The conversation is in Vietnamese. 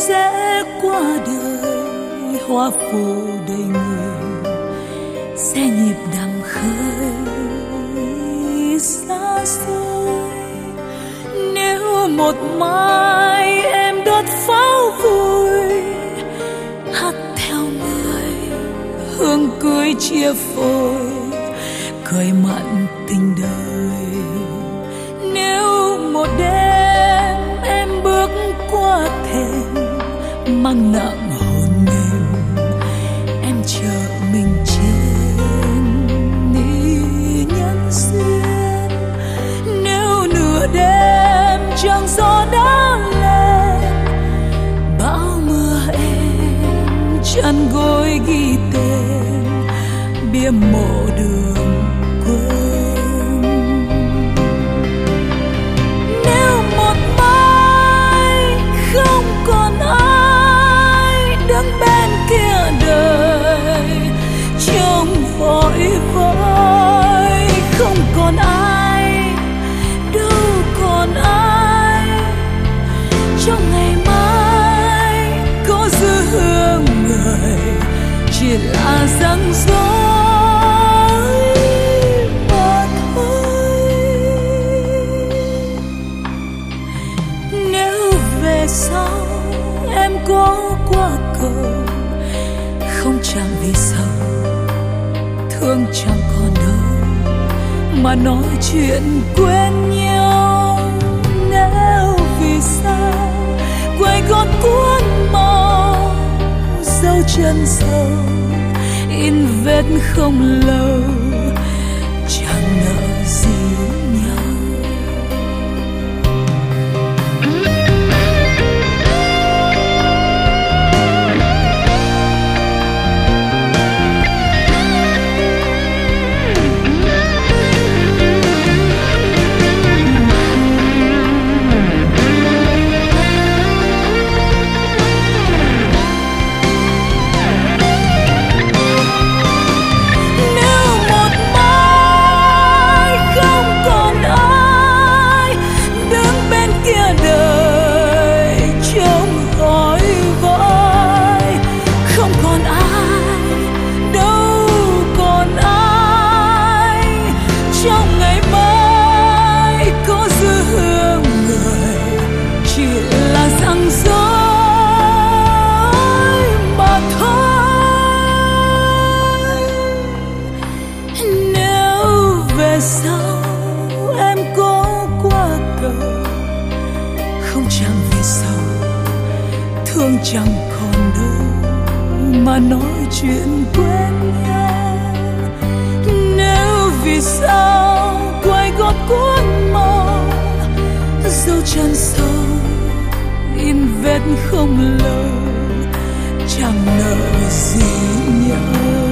sẽ qua đời, hoa phủ đầy người, xe nhịp đắm khơi xa xôi. Nếu một mai em đốt pháo vui, hát theo người hương cưới chia phôi, cười mặn tình đời. Nếu một đêm em bước qua thềm, mang nặng hồn mềm, em chờ mình trên nhân duyên. Nếu nửa đêm trăng gió đã lên, bão mưa em chăn gối ghi tên, bia mộ đường quên. Nếu một mai không còn ai đứng bên kia đời, trong vội vội không còn ai, đâu còn ai. Trong ngày mai có dư hương người, chỉ là răng rối mà thôi. Nếu về sau em có qua cầu, không chẳng vì sao thương chẳng còn đâu mà nói chuyện quên nhau. Nếu vì sao quay gót cuốn màu, dấu chân sâu in vết không lâu, chẳng nợ gì nhau. Sao em có qua cầu, không chẳng vì sao thương chẳng còn đâu mà nói chuyện quên nhau. Nếu vì sao quay gót cuốn màu, dấu chân sâu in vết không lâu, chẳng nợ gì nhau.